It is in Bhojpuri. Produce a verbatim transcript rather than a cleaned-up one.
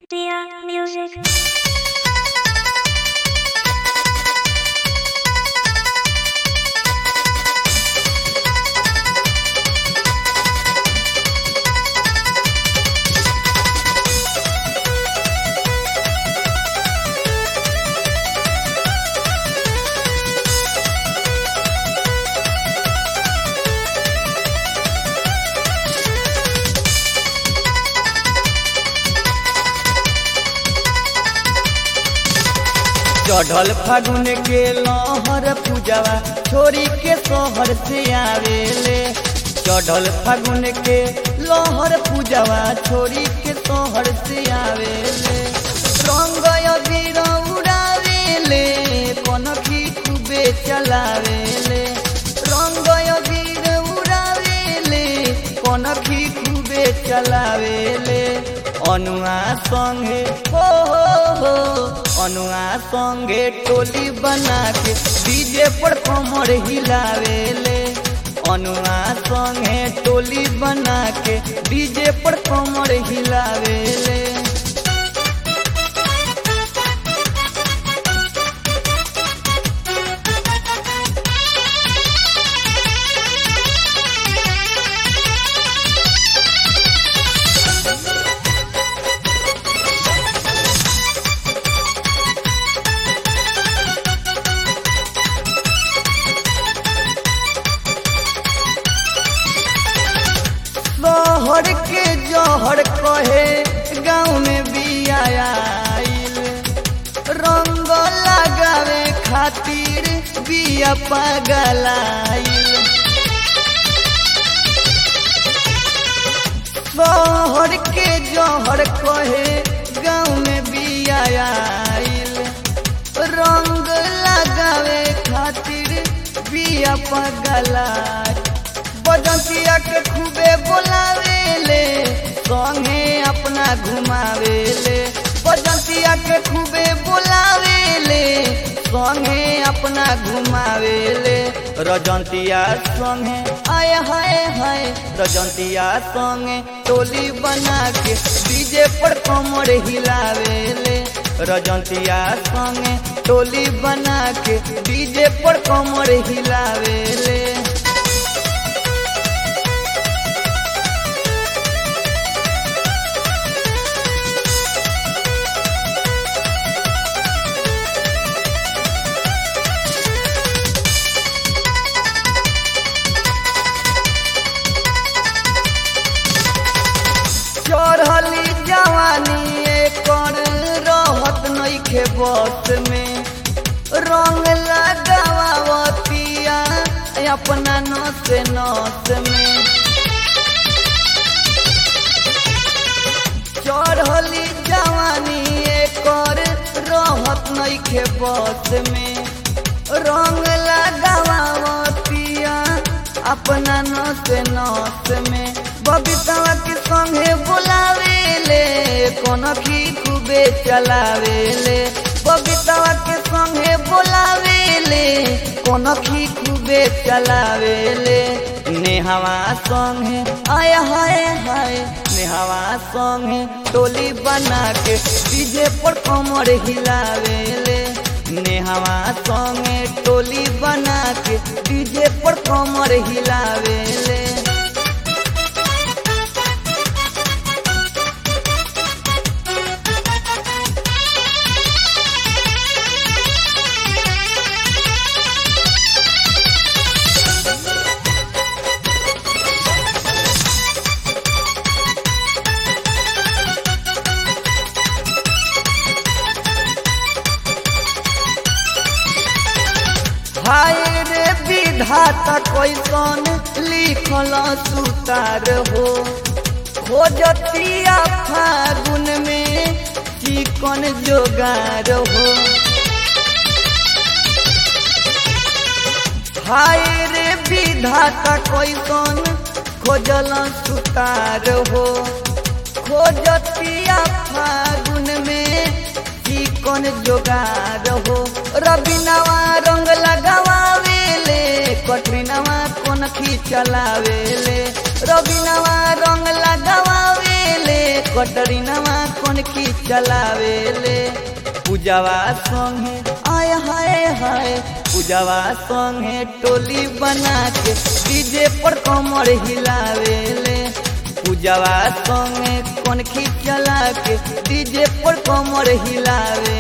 Dear music. चढ़ल फागुन के लहर पूजवा छोरी के शहर से आवेले। चढ़ल फागुन के लहर पूजवा छोरी के शहर से आवेले। रंग अबीर उड़ावेले कनखी खूबे चलावेले। रंग अबीर उड़ावेले कनखी खूबे चलावेले। अनुआ संगे हो हो हो अनुआ संगे टोली बना के डीजे पर कमर हिलावेले। अनुआ संगे टोली बना के डीजे पर कमर हिलावेले। शहर के जहर कहे गाँव में भी आइल। रंग लगावे खातिर बिया पगलाइल। शहर के जहर कहे गाँव में भी आइल। रंग लगावे खातिर बिया पगलाइल। बजंतिया के खूबे बोलावेले संगे अपना घुमावेले। बजंतिया के खूबे बोलावेले संगे अपना घुमावेले। रजंतिया संगे आय हाय हाय रजंतिया संगे टोली बना के डीजे पर कमर हिलावेले। रजंतिया संगे टोली बना के डीजे पर कमर हिलावेले। चढ़ली जवानी एकर रहत नइखे बस में। रंग लगावतिया अपना नस नस में। चढ़ली जवानी एकर रहत नइखे बस में। रंग लगावतिया अपना नस नस में। बबीता के संगे बोलावेले कनखी खूबे चलावेले। बबीता के संगे बोलावेले कनखी खूबे चलावेले। नेहवा संगे आय हाय हाय नेहवा संगे टोली बना के डीजे पर कमर हिलावेले। नेहवा संगे टोली बना के डीजे पर कमर हिलावेले। हाय रे विधाता कैसन लिखल सुतार हो। खोजतिया फागुन में चिकन जोगार हो। हाय रे विधाता कैसन खोजल सुतार हो। खोजतिया फागुन में चिकन जोगार हो। रबिनवा रंग लगावेले कटरीनवा कनखी चलावेले। रबिनवा रंग लगावेले कटरीनवा कौन की चलावेले पूजावा संगे आय हाय हाय पूजावा संगे टोली बना के डीजे पर कमर हिलावेले पूजावा संगे कौन की चला के डीजे पर कमर हिलावे